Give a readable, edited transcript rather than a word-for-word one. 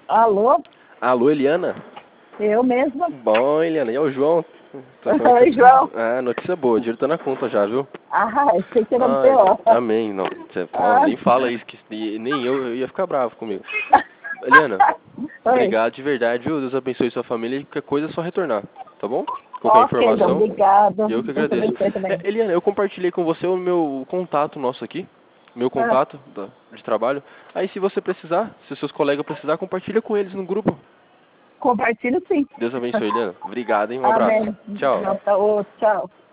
Alô? Alô, Eliana? Eu mesma. Bom, Eliana, e é o João? Oi, João. Ah, notícia boa, o dinheiro tá na conta já, viu? Achei que era no Ai, P.O. amém, não. Nem fala isso, que nem eu ia ficar bravo comigo. Eliana, Oi. obrigado de verdade, viu? Deus abençoe sua família e qualquer coisa é só retornar, tá bom? Qualquer Ok, João, informação, obrigado. eu que Deus agradeço. abençoe também. Eliana, eu compartilhei com você o meu contato nosso aqui, meu contato de trabalho. Aí se você precisar, se seus colegas precisar, compartilha com eles no grupo. Compartilho sim. Deus abençoe, Eliana. Obrigado, hein? Um abraço. Amém. Tchau. Tchau.